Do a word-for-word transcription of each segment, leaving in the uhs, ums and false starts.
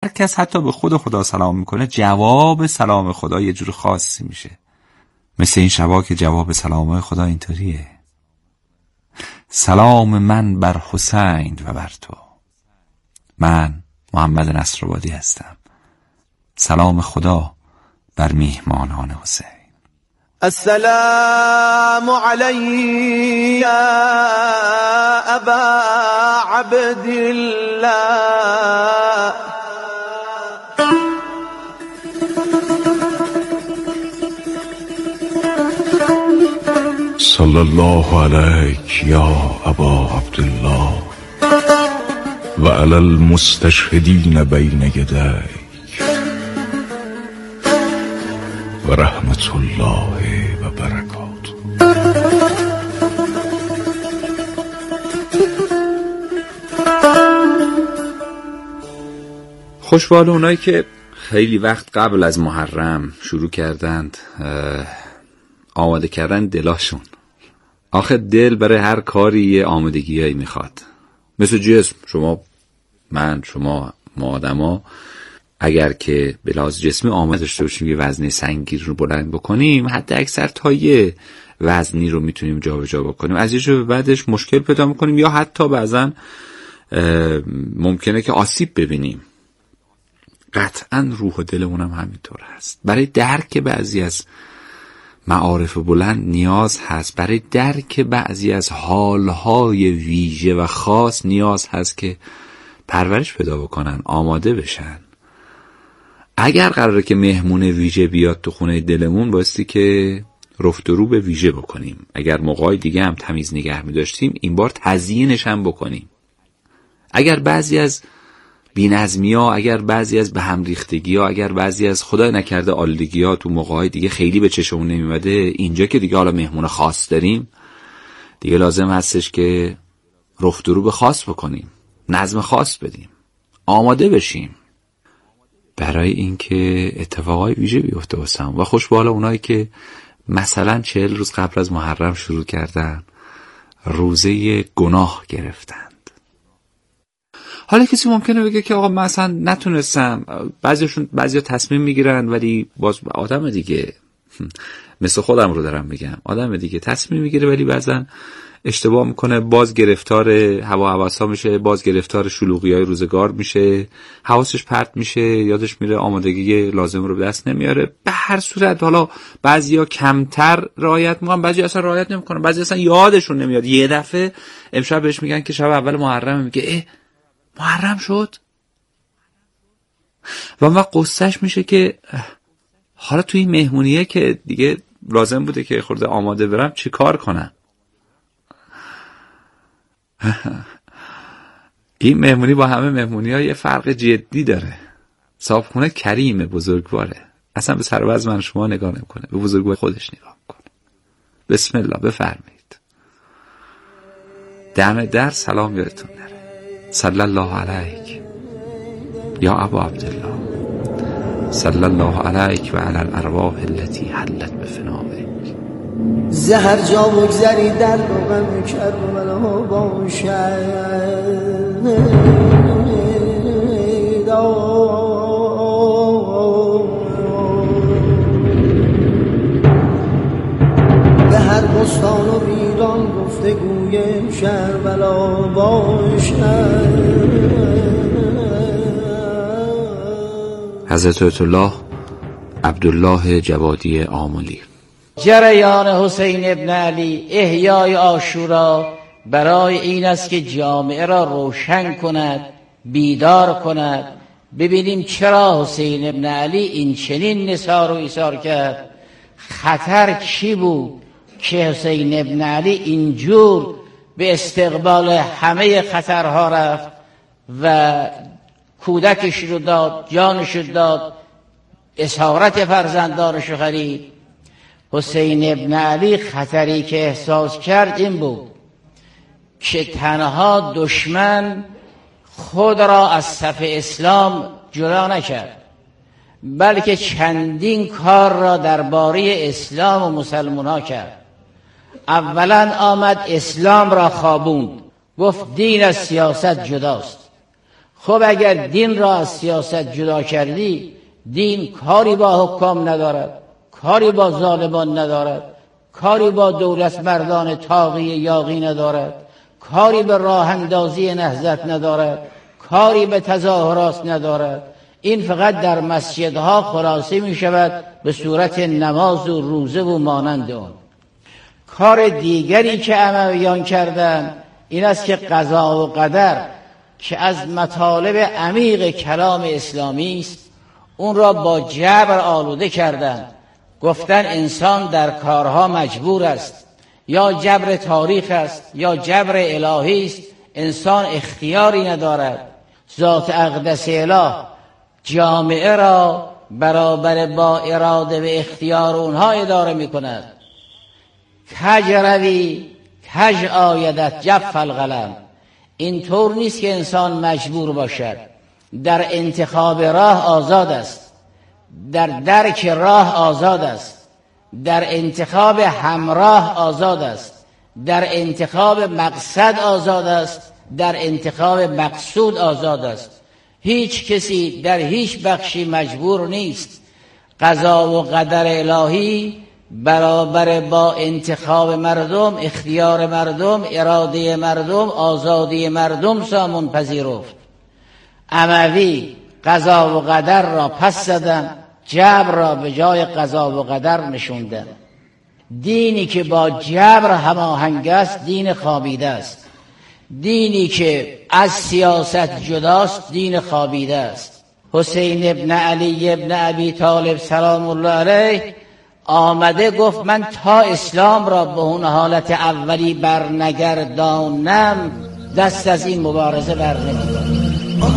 هر کس حتی به خود خدا سلام میکنه، جواب سلام خدا یه جور خاصی میشه. مثل این شبا که جواب سلام خدا اینطوریه: سلام من بر حسین و بر تو. من محمد نصرآبادی هستم. سلام خدا بر میهمانان حسین. السلام علی ابا عبدالله صلی الله علیک یا ابا عبدالله و علی المستشهدین بین یدیک و رحمت الله و برکاته. خوشبال اونایی که خیلی وقت قبل از محرم شروع کردند آماده کردن دلاشون. آخه دل برای هر کاری یه آمادگیایی میخواد. مثل جسم، شما، من، شما، ما آدما اگر که به لحاظ جسمی آماده داشته باشیم یه وزنه سنگین رو بلند بکنیم، حتی اکثر تا یه وزنی رو میتونیم جابجا بکنیم. از یه جا به بعدش مشکل پیدا میکنیم یا حتی بعضن ممکنه که آسیب ببینیم. قطعا روح و دلمون هم همینطور هست. برای درک بعضی از معارف بلند نیاز هست، برای درک بعضی از حالهای ویژه و خاص نیاز هست که پرورش پیدا بکنن، آماده بشن. اگر قراره که مهمون ویژه بیاد تو خونه دلمون، بایستی که رفت و رو به ویژه بکنیم. اگر موقعی دیگه هم تمیز نگه می داشتیم، این بار تزیینش هم بکنیم. اگر بعضی از بی‌نظمی ها، اگر بعضی از به هم ریختگی ها، اگر بعضی از خدای نکرده آلودگی ها تو موقعی دیگه خیلی به چشمون نمیومده، اینجا که دیگه حالا مهمون خاص داریم، دیگه لازم هستش که رفت و رو به خاص بکنیم، نظم خاص بدیم، آماده بشیم برای اینکه اتفاقای ویژه بیفته واسم. و خوش به حال اونایی که مثلا چهل روز قبل از محرم شروع کردن، روزه گناه گرفتند. حالا کسی ممکنه بگه که آقا من اصلا نتونستم. بعضیشون بعضیا تصمیم میگیرن ولی باز آدم دیگه، مثل خودم رو دارم میگم، آدم دیگه تصمیم میگیره ولی بعضا اشتباه میکنه، باز گرفتار هوا هوسا میشه، باز گرفتار شلوغی‌های روزگار میشه، حواسش پرت میشه، یادش میره، آمادگی لازم رو به دست نمیاره. به هر صورت حالا بعضیا کمتر رعایت میکنن، بعضی اصلا رعایت نمیکنن، بعضی اصلا یادشون نمیاد. یه دفعه امشب بهش میگن که شب اول محرم، میگه اه محرم شد. و اون وقت قصهش میشه که حالا توی این مهمونیه که دیگه لازم بوده که خورده آماده برم، چی کار کنم؟ این مهمونی با همه مهمونی ها یه فرق جدی داره. صاحبخونه کریمه، بزرگواره، اصلا به سر و وضع من شما نگاه نمیکنه، به بزرگوار خودش نگاه میکنه. بسم الله، بفرمایید. دم در سلام یادتون نره. صلی الله علیک یا ابا عبدالله، صلی الله علیک و علی الارواح التي حلت بفنائک. زهر جا بگذری در روغم کربلا باشد، به هر بستان و ویران گفتگوی شربلا باشد. حضرت آیت الله عبدالله جوادی آملی. جریان حسین ابن علی، احیای عاشورا برای این است که جامعه را روشن کند، بیدار کند. ببینیم چرا حسین ابن علی این چنین نثار و ایثار کرد. خطر چی بود که حسین ابن علی اینجور به استقبال همه خطرها رفت و کودکش رو داد، جانش رو داد، اسارت فرزندانش رو خرید. حسین ابن علی خطری که احساس کرد این بود که تنها دشمن خود را از صف اسلام جدا نکرد، بلکه چندین کار را درباره اسلام و مسلمان ها کرد. اولا آمد اسلام را خوابوند، گفت دین از سیاست جداست. خب اگر دین را از سیاست جدا کردی، دین کاری با حکام ندارد، کاری با ظالمان ندارد، کاری با دولت مردان طاغی یاغی ندارد، کاری به راه اندازی نهضت ندارد، کاری به تظاهرات ندارد. این فقط در مسجدها خلاصه می شود به صورت نماز و روزه و مانند اون. کار دیگری که امویان کردند این است که قضا و قدر که از مطالب عمیق کلام اسلامی است، اون را با جبر آلوده کردند. گفتن انسان در کارها مجبور است، یا جبر تاریخ است یا جبر الهی است، انسان اختیاری ندارد. ذات اقدس اله جامعه را برابر با اراده و اختیار اونها اداره می کند. کج روی کج آیدت جف القلم. این طور نیست که انسان مجبور باشد، در انتخاب راه آزاد است، در درک راه آزاد است، در انتخاب همراه آزاد است، در انتخاب مقصد آزاد است، در انتخاب مقصود آزاد است. هیچ کسی در هیچ بخشی مجبور نیست. قضا و قدر الهی برابر با انتخاب مردم، اختیار مردم، اراده مردم، آزادی مردم سامون پذیرفت. اموی قضا و قدر را پس زدن، جبر را به جای قضا و قدر نشوندن. دینی که با جبر هماهنگ است دین خوابیده است. دینی که از سیاست جداست دین خوابیده است. حسین ابن علی ابن ابی طالب سلام الله علیه آمده گفت من تا اسلام را به اون حالت اولی بر نگردانم دست از این مبارزه بر نمی‌دارم.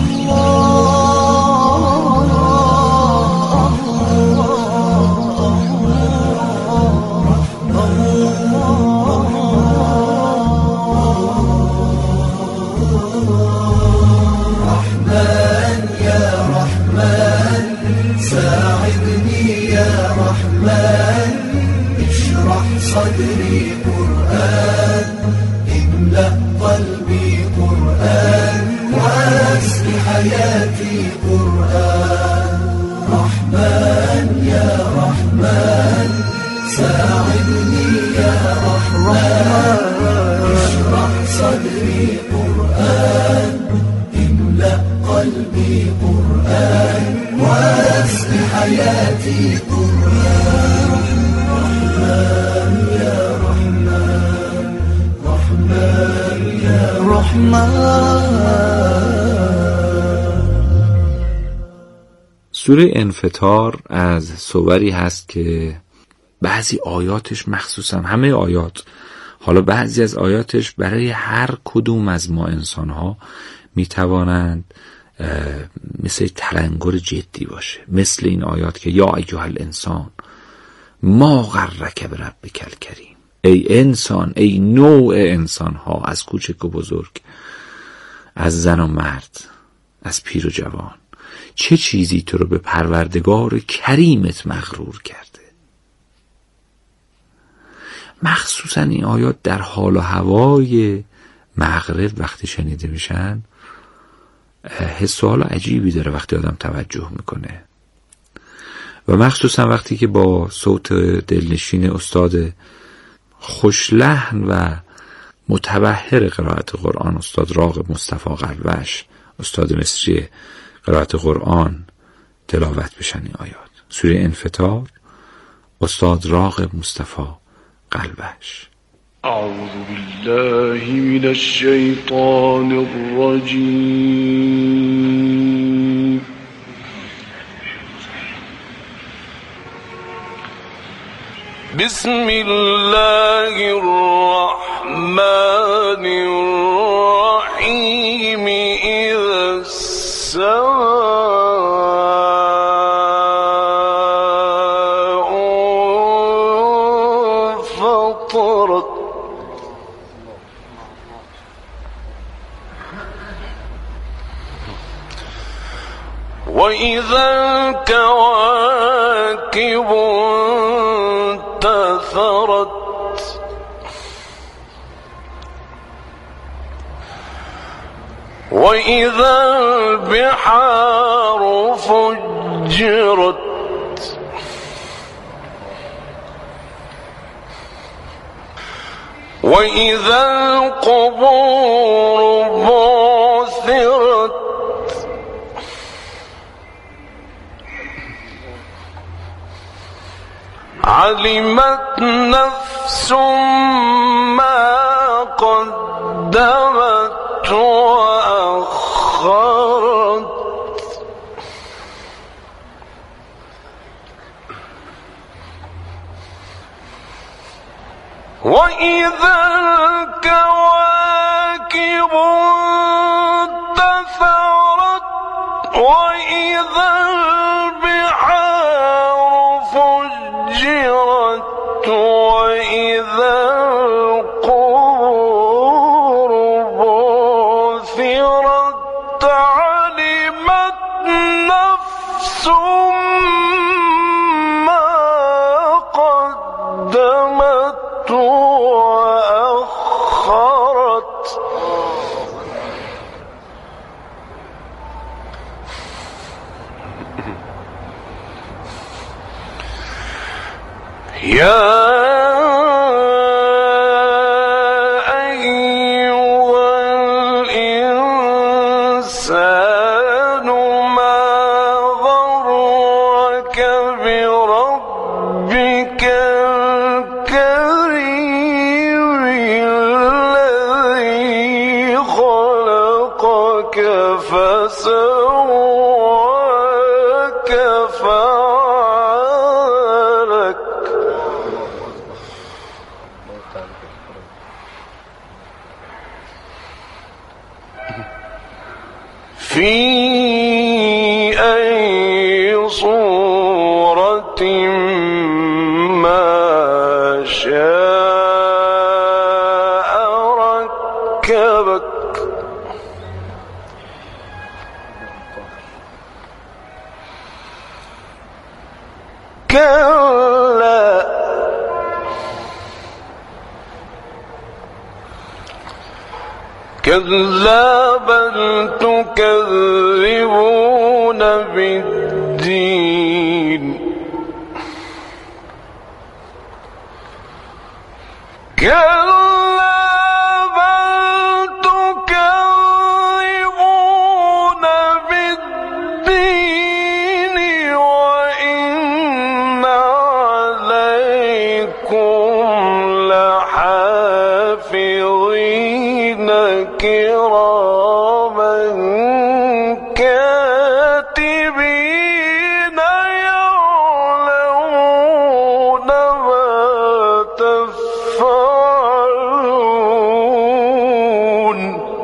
صدري قرآن املأ قلبي قرآن واسق حياتي قرآن رحمن يا رحمن ساعدني يا رحمن اشرح صدري قرآن املأ قلبي قرآن واسق حياتي قرآن رحمن يا رحمن رحمن يا رحمن. سوره انفطار از سوری هست که بعضی آیاتش، مخصوصا همه آیات، حالا بعضی از آیاتش برای هر کدوم از ما انسان‌ها میتوانند مثل تلنگر جدی باشه، مثل این آیات که یا ایها الانسان ما غرک بربک الکریم. ای انسان، ای نوع انسان ها، از کوچک و بزرگ، از زن و مرد، از پیر و جوان، چه چیزی تو رو به پروردگار کریمت مغرور کرده. مخصوصا این آیات در حال و هوای مغرب وقتی شنیده میشن حس و حال عجیبی داره وقتی آدم توجه میکنه، و مخصوصا وقتی که با صوت دلنشین استاد خوشلحن و متبحر قرائت قرآن، استاد راغب مصطفی قلبش، استاد مصری قرائت قرآن، تلاوت بشن این آیات. سوره انفطار، استاد راغب مصطفی قلبش. اعوذ بالله من الشیطان الرجیم. بسم الله الرحمن الرحیم. اذا السماء انفطرت وإذا الكواكب انتثرت وإذا البحار فجرت وإذا القبور بعثرت علمت نفس ما قدمت وأخرت وإذا الكواكب انتثرت وإذا البحار فجرت وإذا القبور بعثرت علمت نفس ما قدمت وأخرت يا أيها الإنسان ما غرك بربك الكريم الذي خلقك فسواك فعدلك في أي صورة ما شاء ركبك كلا كلا بل تكذبون بالدين كلا بل تكذبون بالدين وإن عليكم لحافظين كراما كاتبين يعلمون ما تفعلون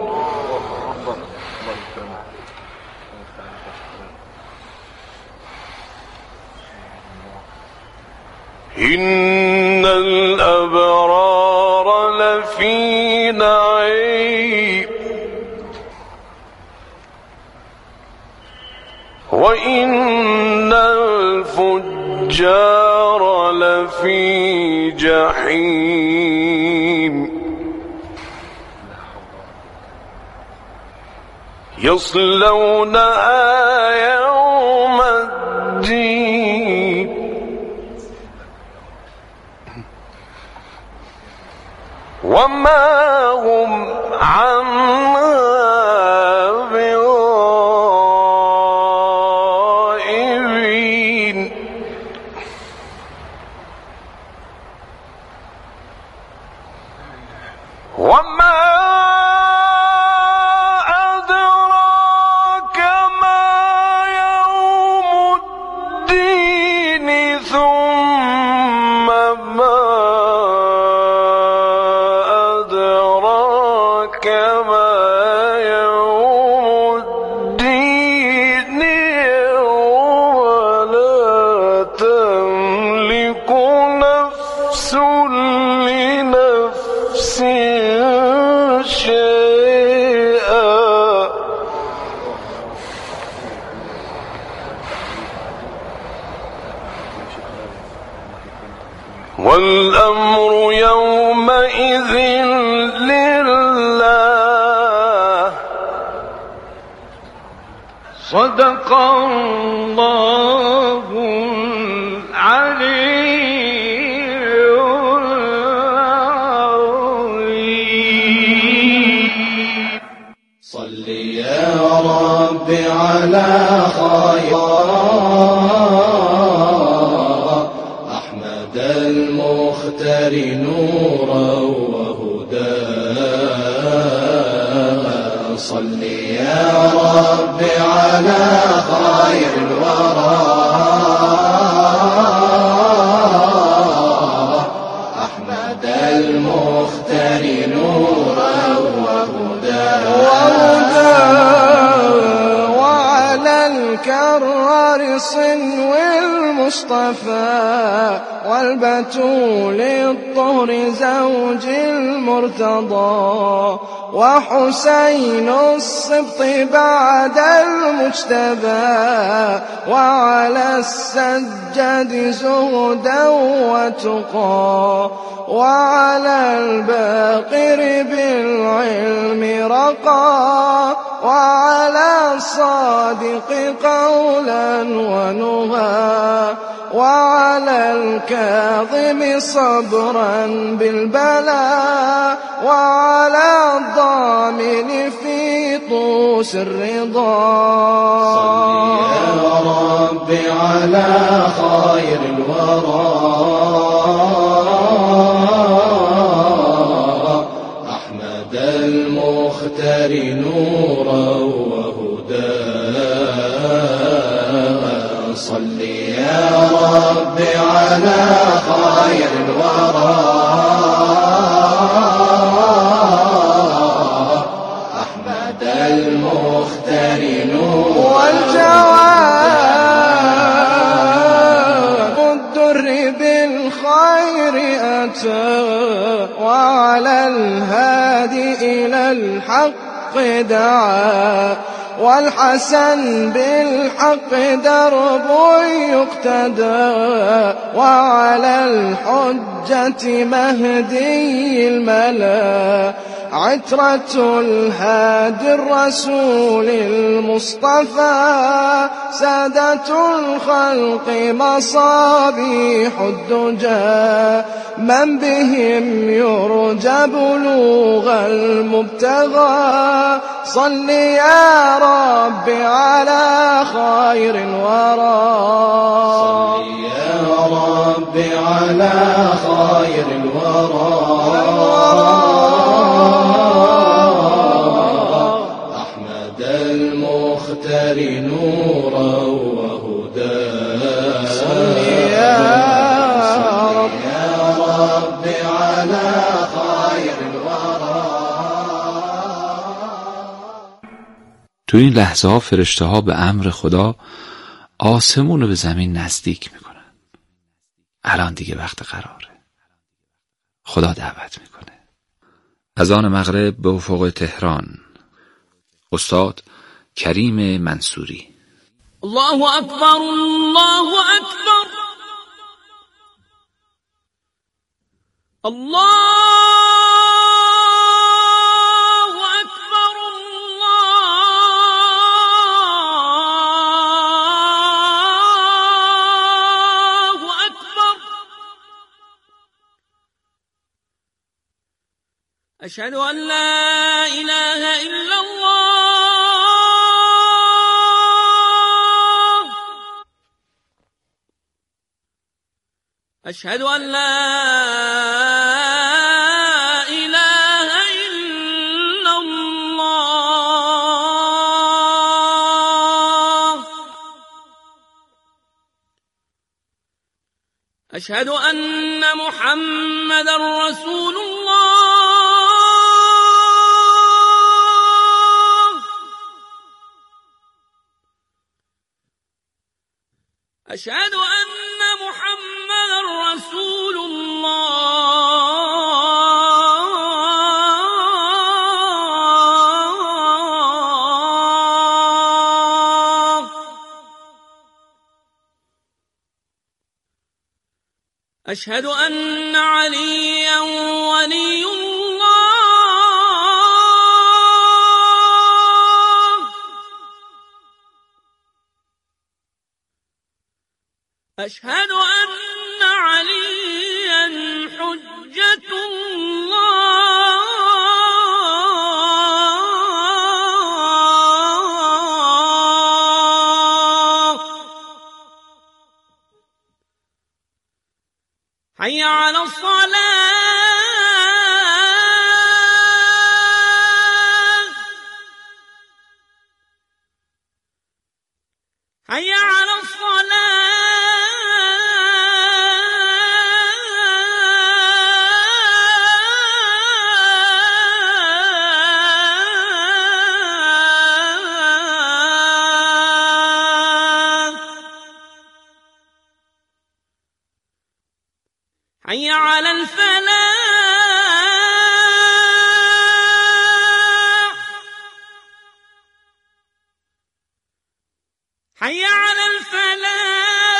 إن الأبرار لفي نعيم وإن الفجار لفي جحيم يصلونها يوم الدين وما هم عنها بغائبين وما أدراك ما يوم الدين ثم ما أدراك ما يوم الدين يوم لا تملك نفس لنفس شيئا والأمر يومئذ لله صدق الله العلي العظيم. صل يا رب على خير أحمد المختار نورا وهدى. صل يا رب على خير الورى أحمد المختار نورا وهدى. وعلى الكرار صنو المصطفى والبتول الطهر زوج المرتضى وحسين السبط بعد المجتبى وعلى السجاد زهدا وتقى وعلى الباقر بالعلم رقى وعلى الصادق قولا ونهى وعلى الكاظم صبرا بالبلاء وعلى الضامن في طوس الرضا. صل يا رب على خير الورى أحمد المختار نورا وهدى. صل يا رب على خير الورى أحمد المختار نورا. والجواب الدر بالخير أتى وعلى الهادي إلى الحق دعا والحسن بالحق درب يقتدى وعلى الحجة مهدي الملا عترة الهادي الرسول المصطفى سادة الخلق مصابيح الدجى من بهم يرجى بلوغ المبتغى. صل يا رب على خير الورى. صل يا رب على خير الورى أحمد المختار نورا وهدى. صل يا رب على خير الورى. تو این لحظه ها فرشته ها به امر خدا آسمون رو به زمین نزدیک میکنن. الان دیگه وقت قراره. خدا دعوت میکنه. اذان مغرب به افق تهران. استاد کریم منصوری. الله اکبر الله اکبر الله اکبر الله اکبر. اشهد ان لا اله الا الله أشهد أن لا إله إلا الله أشهد أن محمدا رسول الله أشهد أن محمدا رسول الله أشهد أن عليا ولي الله أشهد أن عليا حجة الله حي على الصلاة حي على الصلاة حي على الفلاح حي على الفلاح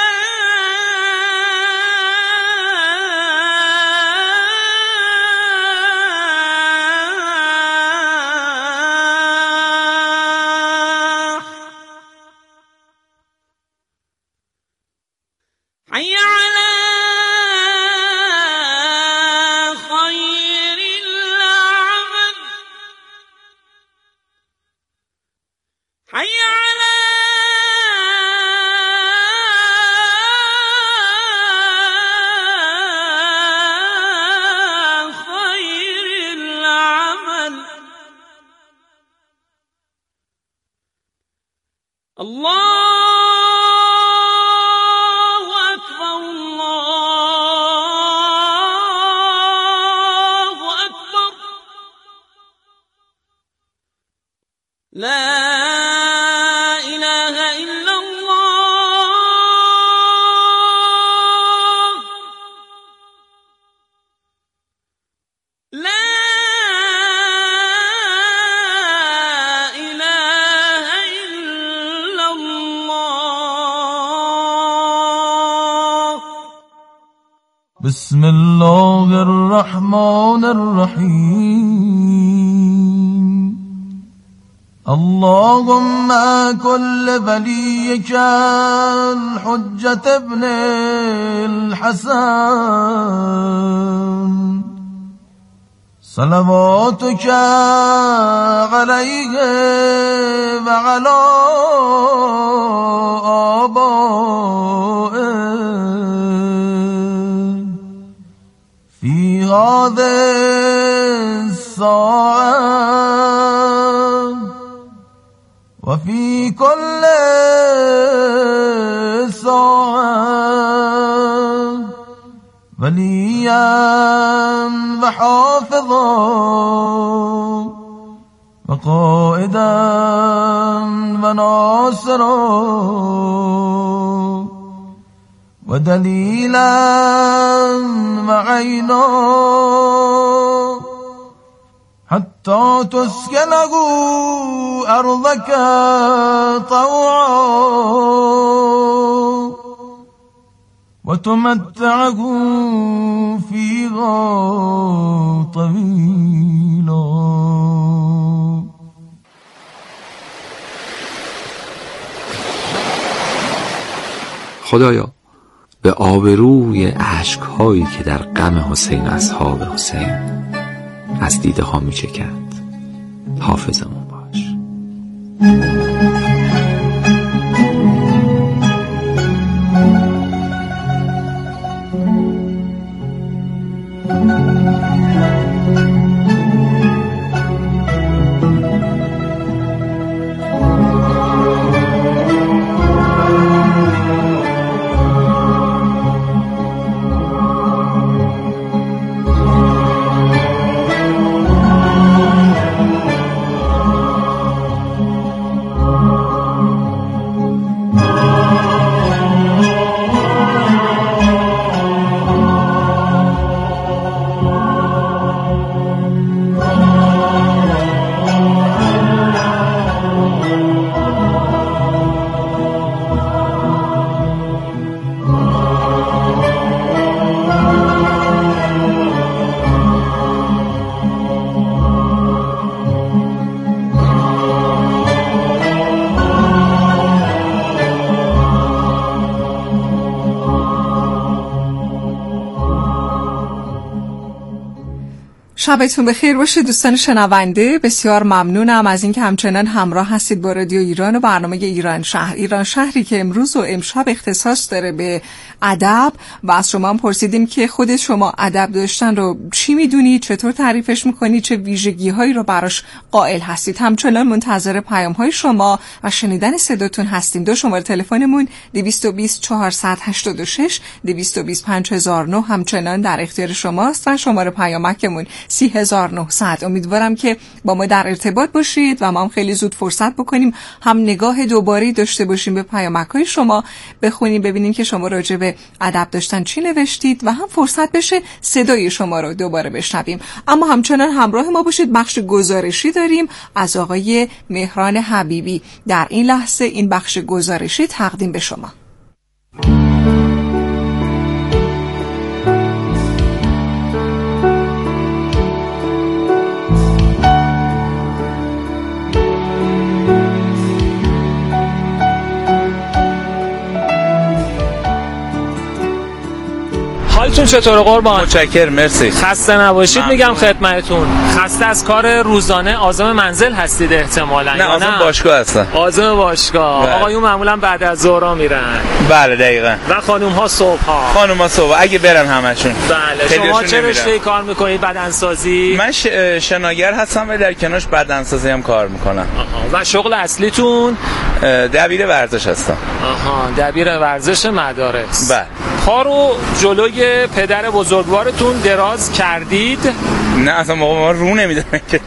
حي على خير العمل حي على خير العمل الله أكبر الله أكبر لا إله إلا الله لا إله إلا الله بسم الله الرحمن الرحيم اللهم كل وليك الحجة ابن الحسن صلواتك عليه وعلى آبائه في هذه الساعة وفي كل ساعة وليا وحافظا وقائدا وناصرا ودليلا وعينا حتى تسكنه أرضك طوعا وتمتعه فيها طويلا. خدایا به آبروی اشک‌هایی که در غم حسین اصحاب حسین از دیده ها می چکد حافظمون باش. Oh شبتون بخیر باشه دوستان شنونده. بسیار ممنونم از اینکه همچنان همراه هستید با رادیو ایران و برنامه ایران شهر. ایران شهری که امروز و امشب اختصاص داره به ادب و از شما هم پرسیدیم که خودت شما ادب داشتن رو چی میدونید، چطور تعریفش میکنید، چه ویژگی هایی رو براش قائل هستید. همچنان منتظر پیام های شما و شنیدن صداتون هستیم. دو شماره تلفنمون دویست و بیست چهارصد هشتاد و شش دویست و بیست پنج هزار و نه همچنان در اختیار شماست و شماره پیامکمون سی هزار و نهصد. امیدوارم که با ما در ارتباط باشید و ما هم خیلی زود فرصت بکنیم هم نگاه دوباره داشته باشیم به پیامک‌های شما، بخونیم ببینیم که شما راجع به ادب داشتن چی نوشتید و هم فرصت بشه صدای شما رو دوباره بشنویم. اما همچنان همراه ما باشید. بخش گزارشی داریم از آقای مهران حبیبی. در این لحظه این بخش گزارشی تقدیم به شما. حالتون چطوره قربان؟ متشکرم، مرسی. خسته نباشید. ممنون. میگم خدمتتون. خسته از کار روزانه عازم منزل هستید احتمالاً؟ نه، عازم باشگاه هستم. عازم باشگاه. آقایون معمولا بعد از ظهر میرن. بله دقیقاً. و خانم ها صبح ها. خانم ها صبح اگه برن همشون. بله. شما چه رشته کار میکنید؟ بدنسازی؟ من ش... شناگر هستم و در کنارش بدنسازی هم کار میکنم. آها. و شغل اصلیتون؟ دبیر ورزش هستم. آها، دبیر ورزش مدارس. بله. کارو جلوی پدر بزرگوارتون دراز کردید؟ نه اصلا موقع ما رو نمیدونن که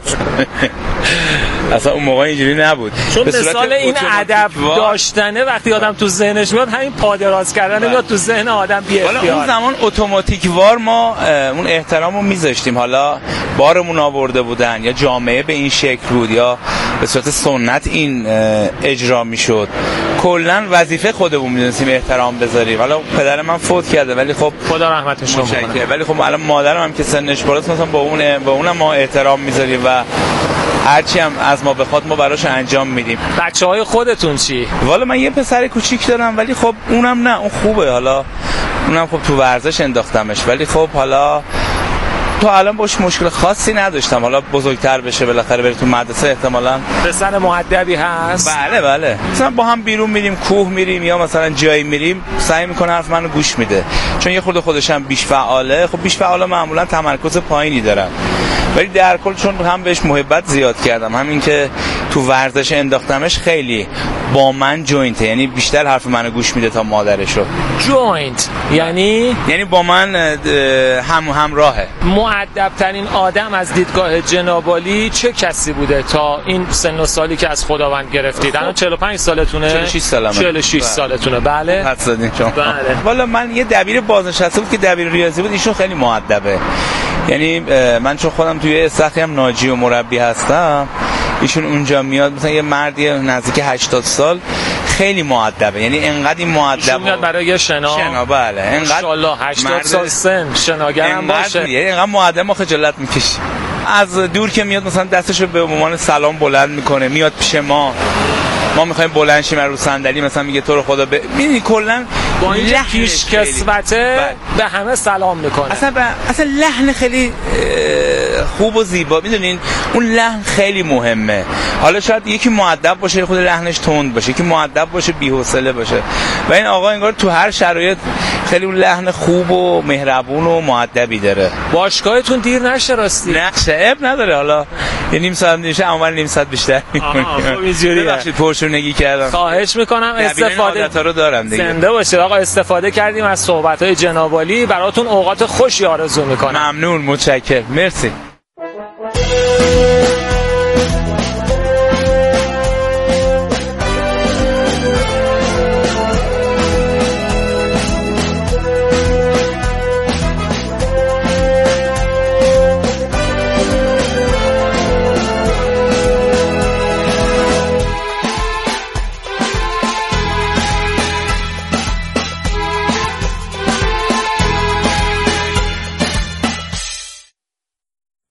اصلا اون موقع اینجوری نبود. چون مثال این ادب داشتنه وقتی آدم تو ذهنش میاد همین پا دراز کردن میاد تو ذهن آدم بی اختیار. اون زمان اتوماتیک وار ما اون احترامو میذاشتیم، حالا بارمون آورده بودن یا جامعه به این شکل بود یا به صورت سنت این اجرا میشد. کلا وظیفه خودمون میدونستیم احترام بذاریم. حالا پدر من فوت کرده ولی خب خدا رحمتش کنه، ولی خب الان مادرم هم که سنش بالاست مثلا با اون با اونم ما احترام میذاریم و هرچی هم از ما بخواد ما براش انجام میدیم. بچه‌های خودتون چی؟ والا من یه پسر کوچیک دارم ولی خب اونم نه اون خوبه، حالا اونم خب تو ورزش انداختمش ولی خب حالا تا الان باش مشکل خاصی نداشتم. حالا بزرگتر بشه بالاخره بره تو مدرسه احتمالاً. پسر مؤدبی هست؟ بله بله. مثلا با هم بیرون میریم، کوه میریم یا مثلا جایی میریم، سعی میکنه حرف منو گوش میده. چون یه خورده خودش هم بیش فعاله. خب بیش فعالا معمولا تمرکز پایینی دارن. ولی در کل چون هم بهش محبت زیاد کردم، همین که تو ورزش انداختمش خیلی با من جوینته، یعنی بیشتر حرف منو گوش میده تا مادرشو. جوینت یعنی یعنی با من هم همراهه. مؤدب ترین آدم از دیدگاه جناب عالی چه کسی بوده تا این سن و سالی که از خداوند گرفتید؟ الان چهل و پنج سالتونه؟ چهل و شش سالمه. چهل و شش سالتونه. بله. حد زدین شما. بله. والا من یه دبیر بازنشسته بود که دبیر ریاضی بود، ایشون خیلی مؤدبه. یعنی من چون خودم توی استخری هم ناجی و مربی هستم، ایشون اونجا میاد مثلا یه مردی نزدیک هشتاد سال خیلی مؤدبه، یعنی انقدر این مؤدبه میاد برای شنا. شنا بله، انقدر ان الله هشتاد سال سن شناگرم باشه، یعنی انقدر مؤدب و خجالت میکشه. از دور که میاد مثلا دستشو به عنوان سلام بلند میکنه، میاد پیش ما، ما میخوایم بلند شیم رو صندلی، مثلا میگه تو رو خدا ب... میدونی کلا با این پیش کسوته به همه سلام میکنه. اصلا به... اصلا لحن خیلی خوب و زیبا، میدونین اون لحن خیلی مهمه. حالا شاید یکی مؤدب باشه خود لحنش تند باشه، یکی مؤدب باشه بی‌حوصله باشه، و این آقا انگار تو هر شرایط خیلی اون لحن خوب و مهربون و مؤدبی داره. باشگاهتون دیر نشه راستی؟ نه عیب نداره، حالا یه نیم ساعت میشه، اما نیم ساعت بیشتر می‌کنیم. آها اینجوریه. ببخشید پرشونگی کردم. خواهش میکنم استفاده رو دارم دیگه. زنده باشید آقا. استفاده کردیم از صحبت‌های جناب عالی، براتون اوقات خوشی آرزو میکنم. ممنون، متشکرم، مرسی.